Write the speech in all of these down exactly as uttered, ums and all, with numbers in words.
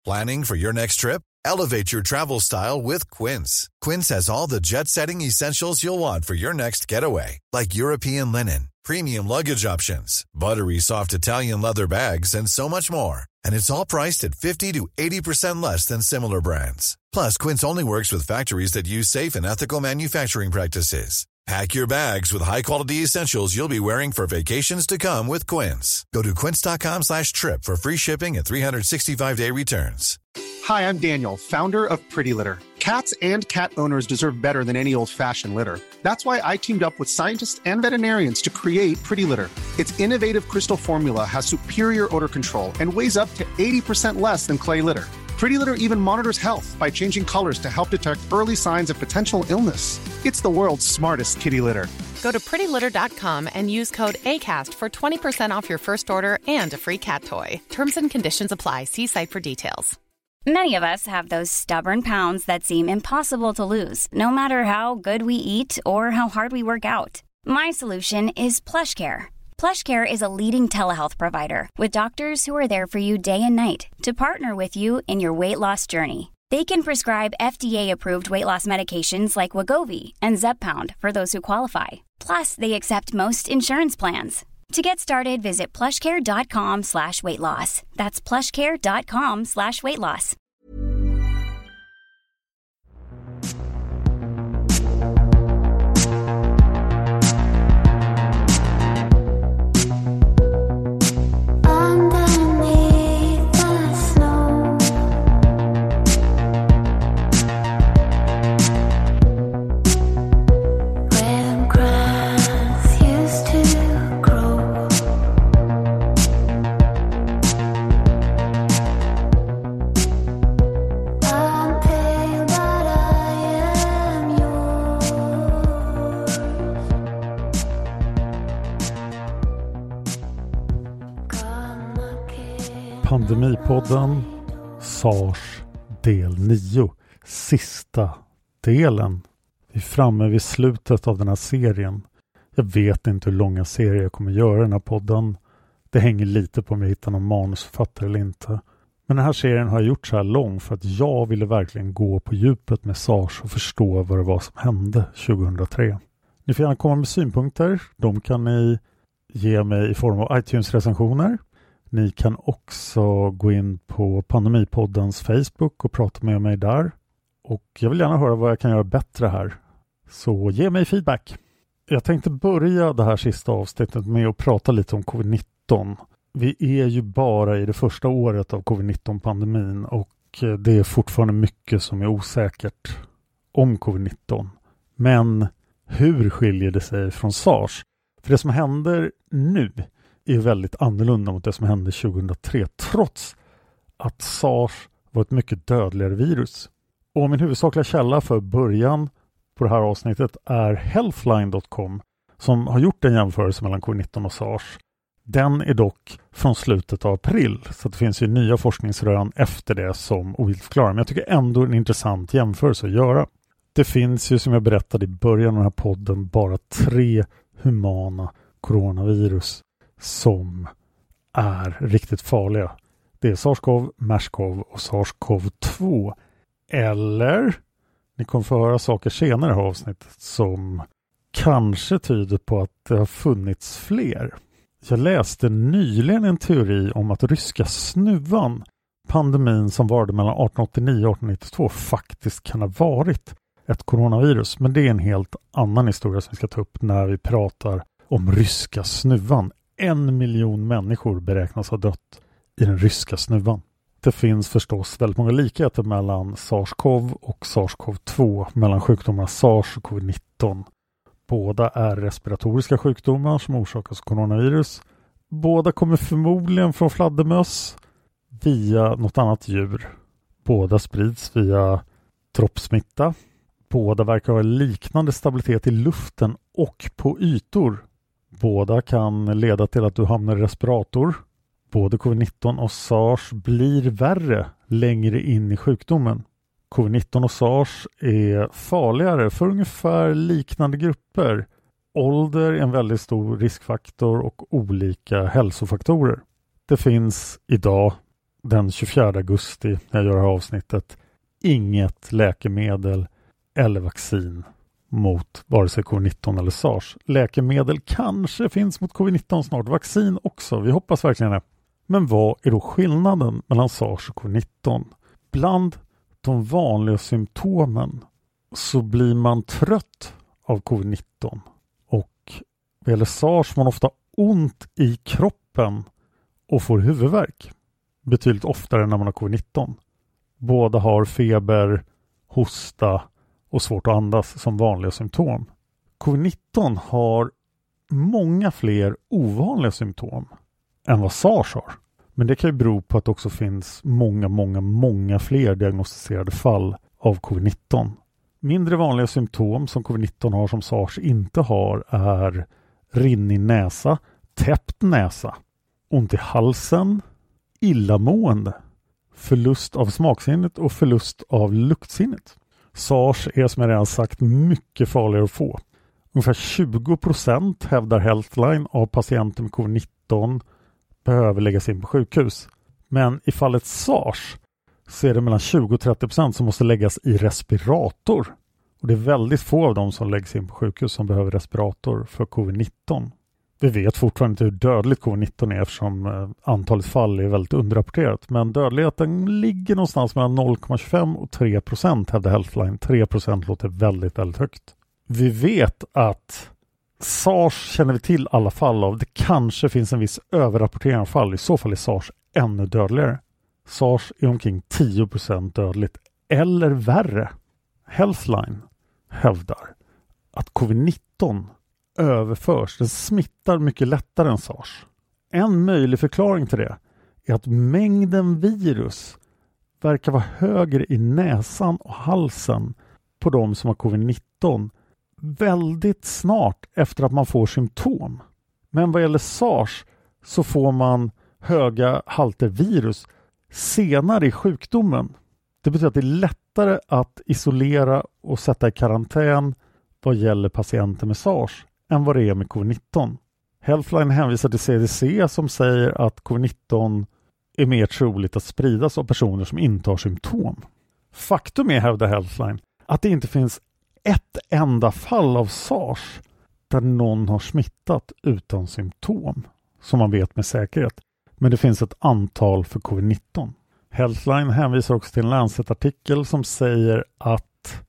Planning for your next trip? Elevate your travel style with Quince. Quince has all the jet-setting essentials you'll want for your next getaway, like European linen, premium luggage options, buttery soft Italian leather bags, and so much more. And it's all priced at fifty to eighty percent less than similar brands. Plus, Quince only works with factories that use safe and ethical manufacturing practices. Pack your bags with high-quality essentials you'll be wearing for vacations to come with Quince. Go to quince.com slash trip for free shipping and three sixty-five day returns. Hi, I'm Daniel, founder of Pretty Litter. Cats and cat owners deserve better than any old-fashioned litter. That's why I teamed up with scientists and veterinarians to create Pretty Litter. Its innovative crystal formula has superior odor control and weighs up to eighty percent less than clay litter. Pretty Litter even monitors health by changing colors to help detect early signs of potential illness. It's the world's smartest kitty litter. Go to pretty litter dot com and use code ACAST for twenty percent off your first order and a free cat toy. Terms and conditions apply. See site for details. Many of us have those stubborn pounds that seem impossible to lose, no matter how good we eat or how hard we work out. My solution is PlushCare. PlushCare is a leading telehealth provider with doctors who are there for you day and night to partner with you in your weight loss journey. They can prescribe F D A-approved weight loss medications like Wegovy and Zepbound for those who qualify. Plus, they accept most insurance plans. To get started, visit plushcare.com slash weight loss. That's plushcare.com slash weight loss. Pandemipodden SARS del nio, sista delen. Vi är framme vid slutet av den här serien. Jag vet inte hur långa serier jag kommer göra i den här podden. Det hänger lite på om jag hittar någon manusförfattare eller inte. Men den här serien har jag gjort så här lång för att jag ville verkligen gå på djupet med SARS och förstå vad det var som hände tjugohundratre. Ni får gärna komma med synpunkter. De kan ni ge mig i form av iTunes-recensioner. Ni kan också gå in på Pandemipoddens Facebook och prata med mig där. Och jag vill gärna höra vad jag kan göra bättre här. Så ge mig feedback. Jag tänkte börja det här sista avsnittet med att prata lite om covid nitton. Vi är ju bara i det första året av covid nitton-pandemin och det är fortfarande mycket som är osäkert om covid nitton. Men hur skiljer det sig från SARS? För det som händer nu är väldigt annorlunda mot det som hände tjugohundratre, trots att SARS var ett mycket dödligare virus. Och min huvudsakliga källa för början på det här avsnittet är healthline dot com som har gjort en jämförelse mellan covid nitton och SARS. Den är dock från slutet av april, så det finns ju nya forskningsrön efter det som ovillförklarar. Men jag tycker ändå en intressant jämförelse att göra. Det finns ju, som jag berättade i början av den här podden, bara tre humana coronavirus som är riktigt farliga. Det är SARS-CoV, MERS-CoV och SARS-CoV två. Eller, ni kommer få höra saker senare i det här avsnittet som kanske tyder på att det har funnits fler. Jag läste nyligen en teori om att ryska snuvan, pandemin som varade mellan arton åttionio och arton nittiotvå, faktiskt kan ha varit ett coronavirus. Men det är en helt annan historia som vi ska ta upp när vi pratar om ryska snuvan. En miljon människor beräknas ha dött i den ryska snuvan. Det finns förstås väldigt många likheter mellan SARS-CoV och SARS-CoV två, mellan sjukdomar SARS och covid nitton. Båda är respiratoriska sjukdomar som orsakas av coronavirus. Båda kommer förmodligen från fladdermöss via något annat djur. Båda sprids via droppsmitta. Båda verkar ha liknande stabilitet i luften och på ytor. Båda kan leda till att du hamnar i respirator. Både covid nitton och SARS blir värre längre in i sjukdomen. covid nitton och SARS är farligare för ungefär liknande grupper. Ålder är en väldigt stor riskfaktor och olika hälsofaktorer. Det finns idag den tjugofjärde augusti när jag gör det här avsnittet inget läkemedel eller vaccin mot vare sig covid nitton eller SARS. Läkemedel kanske finns mot covid nitton snart, vaccin också, vi hoppas verkligen det. Men vad är då skillnaden mellan SARS och covid nitton? Bland de vanliga symptomen så blir man trött av covid nitton och vad gäller SARS man ofta ont i kroppen och får huvudvärk betydligt oftare när man har covid nitton. Båda har feber, hosta och svårt att andas som vanliga symptom. covid nitton har många fler ovanliga symptom än vad SARS har. Men det kan ju bero på att det också finns många, många, många fler diagnostiserade fall av covid nitton. Mindre vanliga symptom som covid nitton har som SARS inte har är rinnig näsa, täppt näsa, ont i halsen, illamående, förlust av smaksinnet och förlust av luktsinnet. SARS är som jag redan sagt mycket farligare att få. Ungefär tjugo procent hävdar Healthline av patienter med covid nitton behöver läggas in på sjukhus. Men i fallet SARS så är det mellan tjugo och trettio procent som måste läggas i respirator. Och det är väldigt få av dem som läggs in på sjukhus som behöver respirator för covid nitton. Vi vet fortfarande inte hur dödligt covid nitton är eftersom antalet fall är väldigt underrapporterat. Men dödligheten ligger någonstans mellan noll komma tjugofem och tre procent hävdar Healthline. tre procent låter väldigt, väldigt högt. Vi vet att SARS känner vi till alla fall av. Det kanske finns en viss överrapportering av fall. I så fall är SARS ännu dödligare. SARS är omkring tio procent dödligt eller värre. Healthline hävdar att covid nitton överförs. Den smittar mycket lättare än SARS. En möjlig förklaring till det är att mängden virus verkar vara högre i näsan och halsen på de som har covid nitton väldigt snart efter att man får symptom. Men vad gäller SARS så får man höga halter virus senare i sjukdomen. Det betyder att det är lättare att isolera och sätta i karantän vad gäller patienter med SARS än vad det är med covid nitton. Healthline hänvisar till C D C som säger att covid nitton är mer troligt att spridas av personer som inte har symptom. Faktum är, hävdar Healthline, att det inte finns ett enda fall av SARS där någon har smittat utan symptom som man vet med säkerhet. Men det finns ett antal för covid nitton. Healthline hänvisar också till en Lancet-artikel som säger att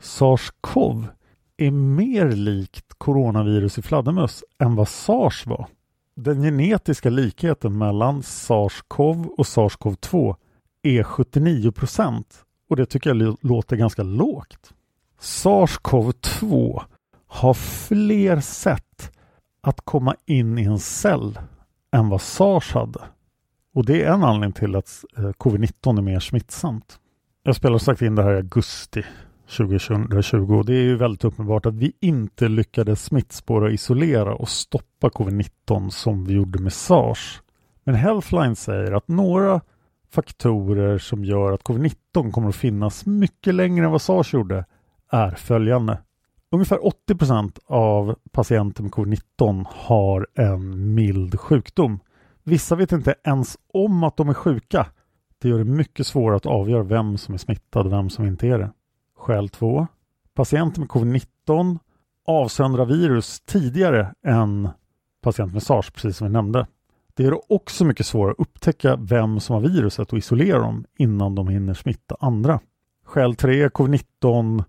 SARS-CoV är mer likt coronavirus i fladdermöss än vad SARS var. Den genetiska likheten mellan SARS-CoV och SARS-CoV två är sjuttionio procent och det tycker jag låter ganska lågt. SARS-CoV två har fler sätt att komma in i en cell än vad SARS hade. Och det är en anledning till att covid nitton är mer smittsamt. Jag spelar sagt in det här i augusti tjugohundratjugo och det är ju väldigt uppenbart att vi inte lyckades smittspåra, isolera och stoppa covid nitton som vi gjorde med SARS. Men Healthline säger att några faktorer som gör att covid nitton kommer att finnas mycket längre än vad SARS gjorde är följande. Ungefär åttio procent av patienter med covid nitton har en mild sjukdom. Vissa vet inte ens om att de är sjuka. Det gör det mycket svårare att avgöra vem som är smittad och vem som inte är det. Skäl två. Patienter med covid nitton avsöndrar virus tidigare än patienter med SARS, precis som vi nämnde. Det gör det också mycket svårare att upptäcka vem som har viruset och isolera dem innan de hinner smitta andra. Skäl tre. covid nitton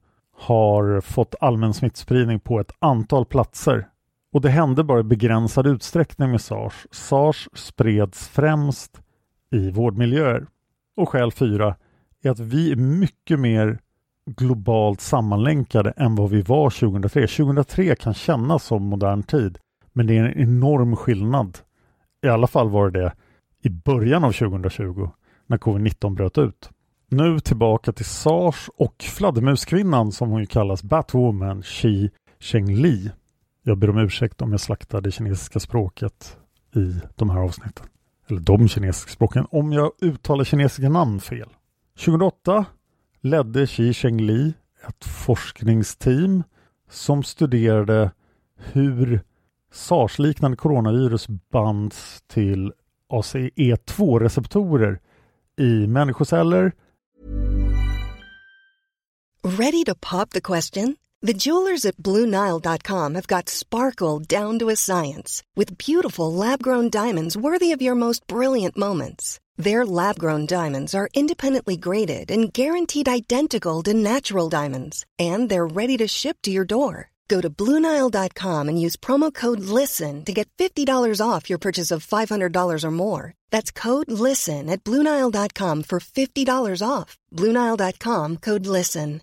har fått allmän smittspridning på ett antal platser. Och det hände bara i begränsad utsträckning med SARS. SARS spreds främst i vårdmiljöer. Och skäl fyra är att vi är mycket mer globalt sammanlänkade än vad vi var tjugohundratre. tjugohundratre kan kännas som modern tid, men det är en enorm skillnad. I alla fall var det i början av tjugohundratjugo när covid nitton bröt ut. Nu tillbaka till SARS och fladdermuskvinnan som hon ju kallas, Batwoman Xi Zhengli. Jag ber om ursäkt om jag slaktar det kinesiska språket i de här avsnitten. Eller de kinesiska språken, om jag uttalar kinesiska namn fel. tjugohundraåtta ledde Xi Zhengli ett forskningsteam som studerade hur SARS-liknande coronavirus bands till A C E två receptorer i människoceller. Ready to pop the question? The jewelers at Blue Nile dot com have got sparkle down to a science with beautiful lab-grown diamonds worthy of your most brilliant moments. Their lab-grown diamonds are independently graded and guaranteed identical to natural diamonds, and they're ready to ship to your door. Go to Blue Nile dot com and use promo code LISTEN to get fifty dollars off your purchase of five hundred dollars or more. That's code LISTEN at Blue Nile dot com for fifty dollars off. Blue Nile dot com, code LISTEN.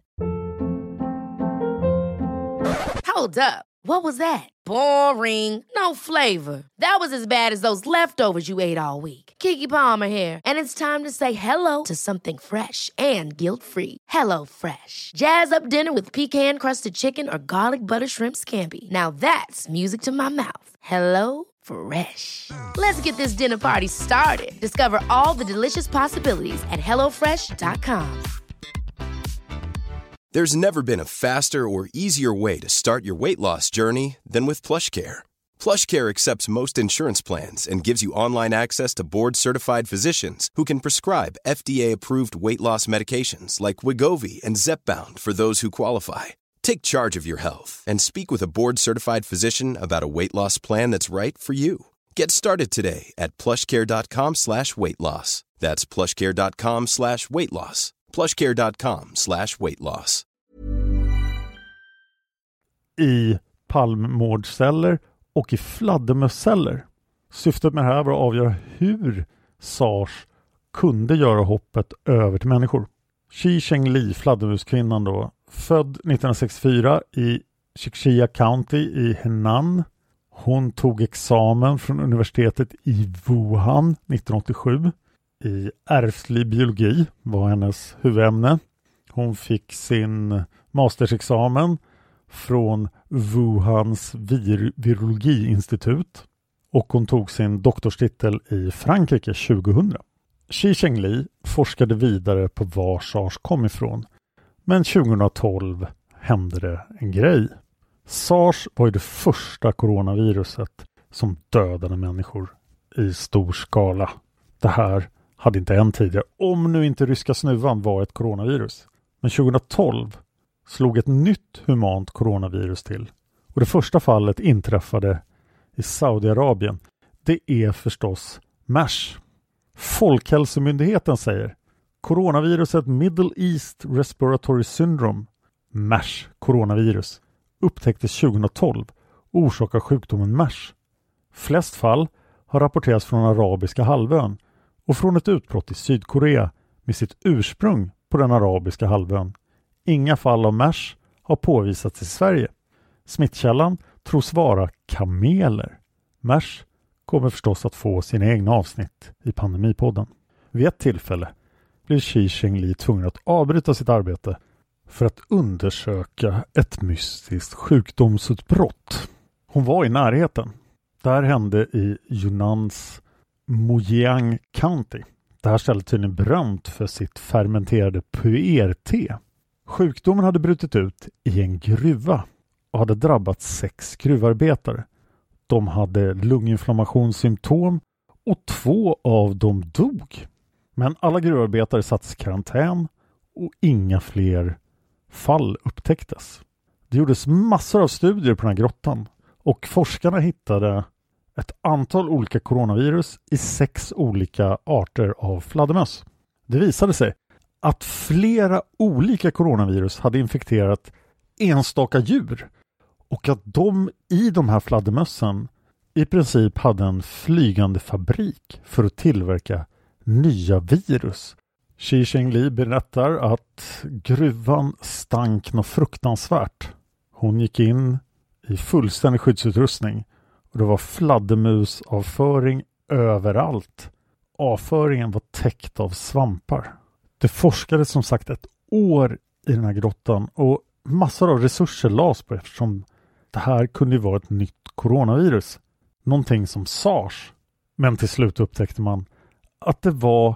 Hold up. What was that? Boring. No flavor. That was as bad as those leftovers you ate all week. Keke Palmer here, and it's time to say hello to something fresh and guilt-free. Hello Fresh. Jazz up dinner with pecan-crusted chicken or garlic butter shrimp scampi. Now that's music to my mouth. Hello Fresh. Let's get this dinner party started. Discover all the delicious possibilities at hello fresh dot com. There's never been a faster or easier way to start your weight loss journey than with PlushCare. PlushCare accepts most insurance plans and gives you online access to board-certified physicians who can prescribe F D A-approved weight loss medications like Wegovy and Zepbound for those who qualify. Take charge of your health and speak with a board-certified physician about a weight loss plan that's right for you. Get started today at plushcare.com slash weight loss. That's plushcare.com slash weight loss. plushcare.com slash weight loss. I palmmårdsceller och i fladdermösceller. Syftet med det här var att avgöra hur SARS kunde göra hoppet över till människor. Xi Zhengli, fladdermuskvinnan då, född nittonhundrasextiofyra i Qiqia County i Henan. Hon tog examen från universitetet i Wuhan nittonhundraåttiosju. I ärftlig biologi var hennes huvudämne. Hon fick sin mastersexamen från Wuhans vir- virologiinstitut och hon tog sin doktorstitel i Frankrike tjugohundra. Xi Zhengli forskade vidare på var SARS kom ifrån, men tjugohundratolv hände det en grej. SARS var ju det första coronaviruset som dödade människor i stor skala. Det här hade inte än tidigare, om nu inte ryska snuvan var ett coronavirus. Men tjugohundratolv slog ett nytt humant coronavirus till. Och det första fallet inträffade i Saudiarabien. Det är förstås MERS. Folkhälsomyndigheten säger coronaviruset Middle East Respiratory Syndrome, MERS coronavirus, upptäcktes tjugohundratolv och orsakar sjukdomen MERS. Flest fall har rapporterats från arabiska halvön och från ett utbrott i Sydkorea med sitt ursprung på den arabiska halvön. Inga fall av MERS har påvisats i Sverige. Smittkällan tros vara kameler. MERS kommer förstås att få sina egna avsnitt i Pandemipodden. Vid ett tillfälle blev Xi Zhengli tvungen att avbryta sitt arbete för att undersöka ett mystiskt sjukdomsutbrott. Hon var i närheten. Det här hände i Yunnans Mojiang County. Det här stället är tydligen berömt för sitt fermenterade puer-te. Sjukdomen hade brutit ut i en gruva och hade drabbat sex gruvarbetare. De hade lunginflammationssymptom och två av dem dog. Men alla gruvarbetare sattes i karantän och inga fler fall upptäcktes. Det gjordes massor av studier på den här grottan och forskarna hittade ett antal olika coronavirus i sex olika arter av fladdermöss. Det visade sig att flera olika coronavirus hade infekterat enstaka djur och att de i de här fladdermössen i princip hade en flygande fabrik för att tillverka nya virus. Xi Zhengli berättar att gruvan stank något fruktansvärt. Hon gick in i fullständig skyddsutrustning och det var fladdermusavföring överallt. Avföringen var täckt av svampar. Det forskades som sagt ett år i den här grottan och massor av resurser lades på eftersom det här kunde vara ett nytt coronavirus. Någonting som SARS. Men till slut upptäckte man att det var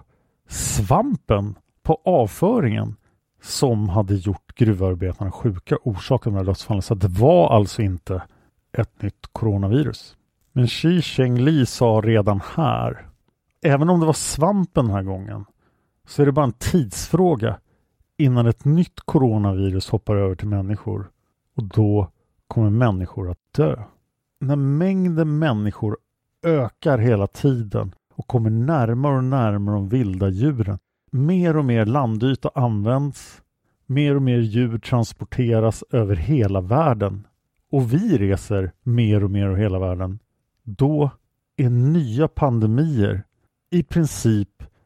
svampen på avföringen som hade gjort gruvarbetarna sjuka, orsaken med dödsfallet. Så det var alltså inte ett nytt coronavirus. Men Xi Zhengli sa redan här, även om det var svampen den här gången, så är det bara en tidsfråga innan ett nytt coronavirus hoppar över till människor. Och då kommer människor att dö. När mängden människor ökar hela tiden och kommer närmare och närmare de vilda djuren. Mer och mer landyta används. Mer och mer djur transporteras över hela världen. Och vi reser mer och mer över hela världen. Då är nya pandemier i princip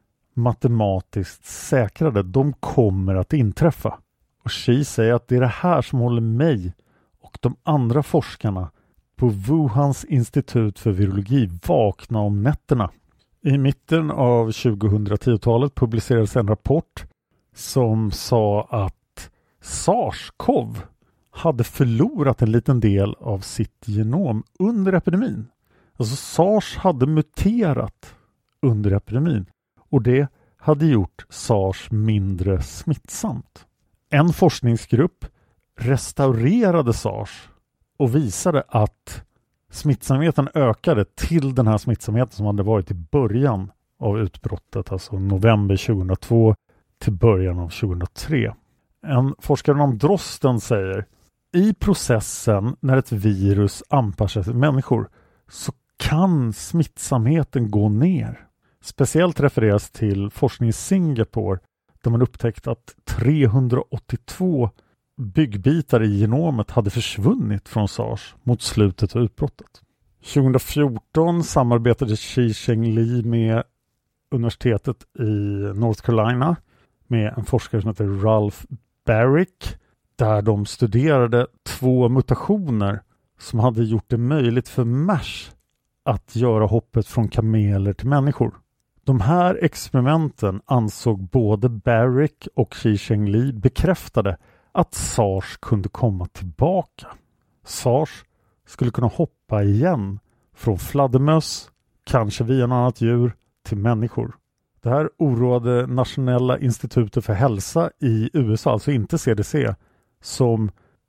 matematiskt säkrade. De kommer att inträffa. Och Xi säger att det är det här som håller mig och de andra forskarna på Wuhans institut för virologi vakna om nätterna. I mitten av tjugohundratiotalet publicerades en rapport som sa att SARS-CoV hade förlorat en liten del av sitt genom under epidemin. Alltså SARS hade muterat under epidemin och det hade gjort SARS mindre smittsamt. En forskningsgrupp restaurerade SARS och visade att smittsamheten ökade till den här smittsamheten som hade varit i början av utbrottet, alltså november tjugohundratvå till början av tjugohundratre. En forskare om Drosten säger: i processen när ett virus anpassar sig till människor så kan smittsamheten gå ner. Speciellt refereras till forskning i Singapore där man upptäckte att trehundraåttiotvå byggbitar i genomet hade försvunnit från SARS mot slutet av utbrottet. tjugohundrafjorton samarbetade Xi Zhengli med universitetet i North Carolina med en forskare som heter Ralph Baric där de studerade två mutationer som hade gjort det möjligt för MERS att göra hoppet från kameler till människor. De här experimenten ansåg både Baric och Xi Zhengli bekräftade att SARS kunde komma tillbaka. SARS skulle kunna hoppa igen från fladdermöss, kanske via något annat djur, till människor. Det här oroade Nationella institutet för hälsa i U S A, alltså inte C D C, som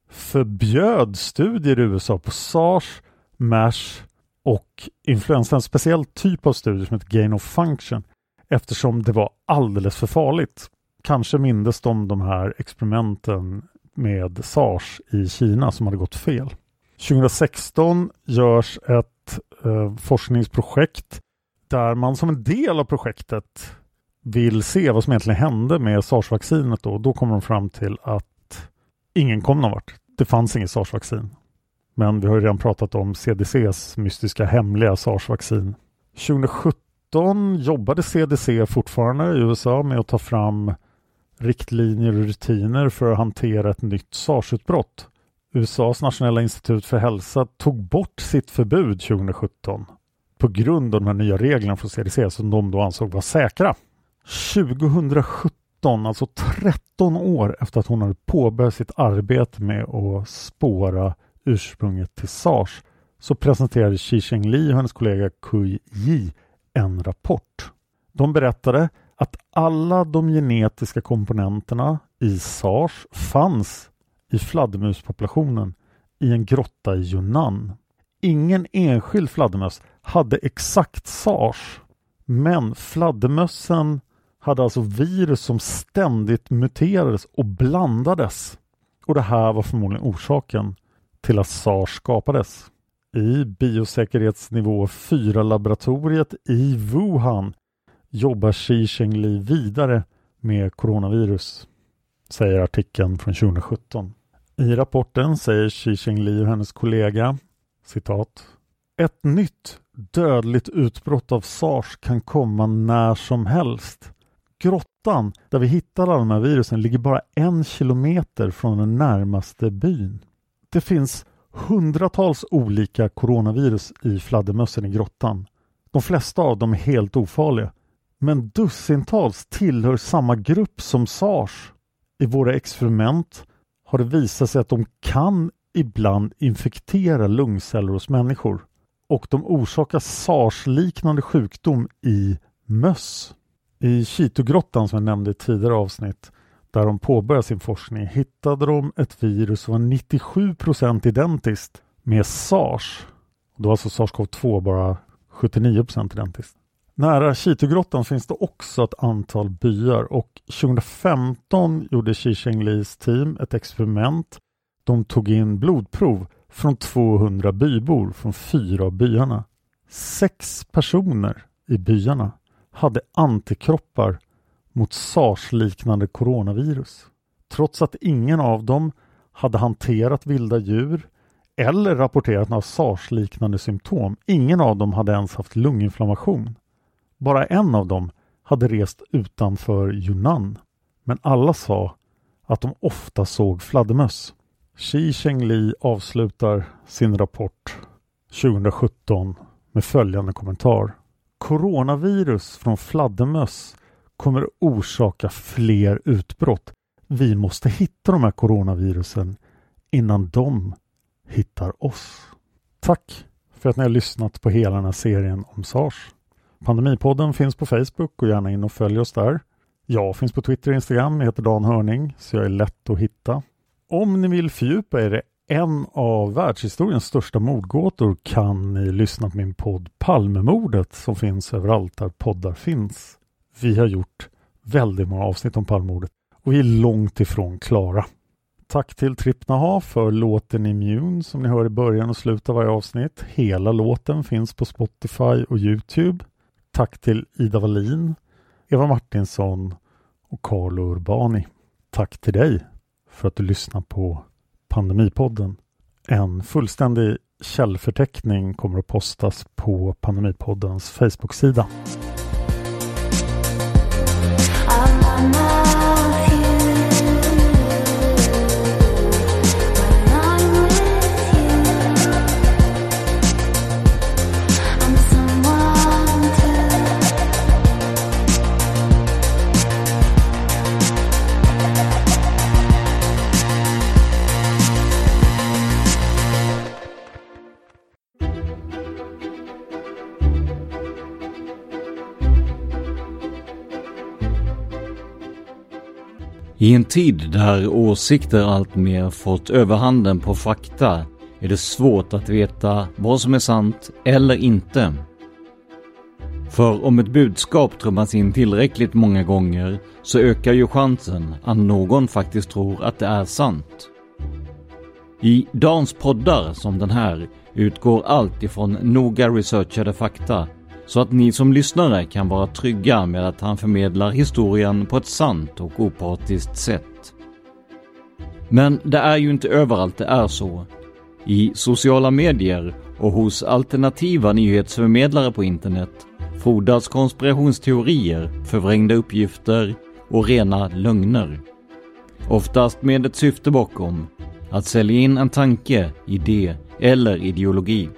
förbjöd studier i U S A på SARS, MERS och influensa, en speciell typ av studier som heter gain of function, eftersom det var alldeles för farligt. Kanske mindes de de här experimenten med SARS i Kina som hade gått fel. tjugohundrasexton görs ett eh, forskningsprojekt där man som en del av projektet vill se vad som egentligen hände med SARS-vaccinet. Då, då kommer de fram till att ingen kom någon vart. Det fanns inget SARS-vaccin. Men vi har ju redan pratat om C D C:s mystiska hemliga SARS-vaccin. tjugohundrasjutton jobbade C D C fortfarande i U S A med att ta fram riktlinjer och rutiner för att hantera ett nytt SARS-utbrott. U S A:s Nationella institut för hälsa tog bort sitt förbud tjugohundrasjutton på grund av de här nya reglerna från C D C som de då ansåg var säkra. tjugohundrasjutton, alltså tretton år efter att hon hade påbörjat sitt arbete med att spåra ursprunget till SARS, så presenterade Xi Zhengli och hennes kollega Kui Yi en rapport. De berättade att alla de genetiska komponenterna i SARS fanns i fladdermuspopulationen i en grotta i Yunnan. Ingen enskild fladdermöss hade exakt SARS, men fladdermössen hade alltså virus som ständigt muterades och blandades. Och det här var förmodligen orsaken till att SARS skapades. I biosäkerhetsnivå fyra-laboratoriet i Wuhan jobbar Xi Zhengli vidare med coronavirus, säger artikeln från tjugohundrasjutton. I rapporten säger Xi Zhengli och hennes kollega, citat: ett nytt dödligt utbrott av SARS kan komma när som helst. Grottan där vi hittar alla de här virusen ligger bara en kilometer från den närmaste byn. Det finns hundratals olika coronavirus i fladdermössen i grottan. De flesta av dem är helt ofarliga. Men dussintals tillhör samma grupp som SARS. I våra experiment har det visat sig att de kan ibland infektera lungceller hos människor. Och de orsakar SARS-liknande sjukdom i möss. I Chitogrottan som jag nämnde i tidigare avsnitt, där de påbörjade sin forskning, hittade de ett virus som var nittiosju procent identiskt med SARS. Då var alltså SARS-CoV två bara sjuttionio procent identiskt. Nära Chitogrottan finns det också ett antal byar och tjugohundrafemton gjorde Xi Zhenglis team ett experiment. De tog in blodprov från tvåhundra bybor från fyra av byarna. Sex personer i byarna hade antikroppar mot SARS-liknande coronavirus. Trots att ingen av dem hade hanterat vilda djur eller rapporterat några SARS-liknande symptom. Ingen av dem hade ens haft lunginflammation. Bara en av dem hade rest utanför Yunnan. Men alla sa att de ofta såg fladdermöss. Xi Zhengli avslutar sin rapport tjugohundrasjutton med följande kommentar. Coronavirus från fladdermöss kommer orsaka fler utbrott. Vi måste hitta de här coronavirusen innan de hittar oss. Tack för att ni har lyssnat på hela den här serien om SARS. Pandemipodden finns på Facebook och gärna in och följ oss där. Jag finns på Twitter och Instagram, jag heter Dan Hörning så jag är lätt att hitta. Om ni vill fördjupa er i en av världshistoriens största mordgåtor kan ni lyssna på min podd Palmemordet som finns överallt där poddar finns. Vi har gjort väldigt många avsnitt om Palmemordet och vi är långt ifrån klara. Tack till Trippnaha för låten Immune som ni hör i början och slutet av varje avsnitt. Hela låten finns på Spotify och YouTube. Tack till Ida Wallin, Eva Martinsson och Carlo Urbani. Tack till dig för att du lyssnar på Pandemipodden. En fullständig källförteckning kommer att postas på Pandemipoddens Facebook-sida. I en tid där åsikter allt mer fått överhanden på fakta är det svårt att veta vad som är sant eller inte. För om ett budskap trummas in tillräckligt många gånger så ökar ju chansen att någon faktiskt tror att det är sant. I Dans poddar som den här utgår allt ifrån noga researchade fakta så att ni som lyssnare kan vara trygga med att han förmedlar historien på ett sant och opartiskt sätt. Men det är ju inte överallt det är så. I sociala medier och hos alternativa nyhetsförmedlare på internet frodas konspirationsteorier, förvrängda uppgifter och rena lögner. Oftast med ett syfte bakom, att sälja in en tanke, idé eller ideologi.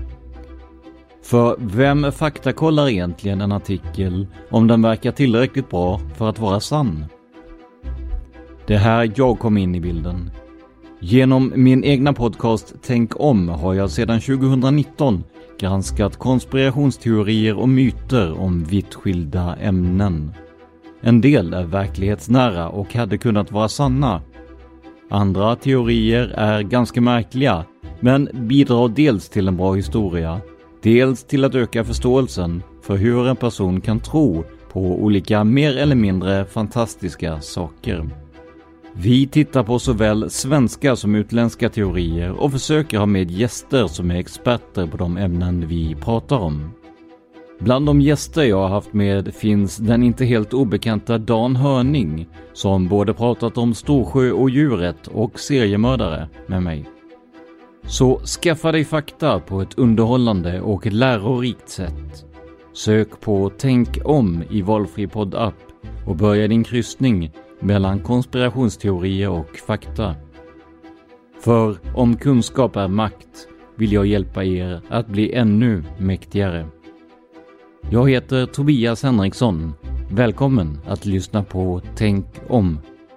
För vem faktakollar egentligen en artikel om den verkar tillräckligt bra för att vara sann? Det är här jag kom in i bilden. Genom min egna podcast Tänk om har jag sedan tjugohundranitton granskat konspirationsteorier och myter om vitt skilda ämnen. En del är verklighetsnära och hade kunnat vara sanna. Andra teorier är ganska märkliga men bidrar dels till en bra historia, dels till att öka förståelsen för hur en person kan tro på olika mer eller mindre fantastiska saker. Vi tittar på såväl svenska som utländska teorier och försöker ha med gäster som är experter på de ämnen vi pratar om. Bland de gäster jag har haft med finns den inte helt obekanta Dan Hörning som både pratat om Storsjö och djuret och seriemördare med mig. Så skaffa dig fakta på ett underhållande och lärorikt sätt. Sök på Tänk om i valfri poddapp och börja din kryssning mellan konspirationsteorier och fakta. För om kunskap är makt vill jag hjälpa er att bli ännu mäktigare. Jag heter Tobias Henriksson. Välkommen att lyssna på Tänk om.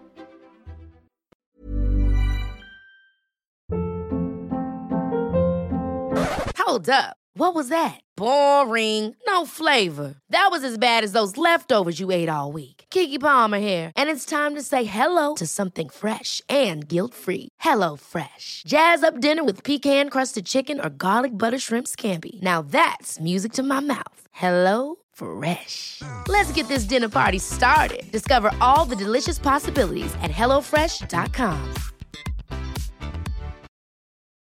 Hold up. What was that? Boring. No flavor. That was as bad as those leftovers you ate all week. Keke Palmer here, and it's time to say hello to something fresh and guilt-free. Hello Fresh. Jazz up dinner with pecan-crusted chicken or garlic butter shrimp scampi. Now that's music to my mouth. Hello Fresh. Let's get this dinner party started. Discover all the delicious possibilities at hello fresh dot com.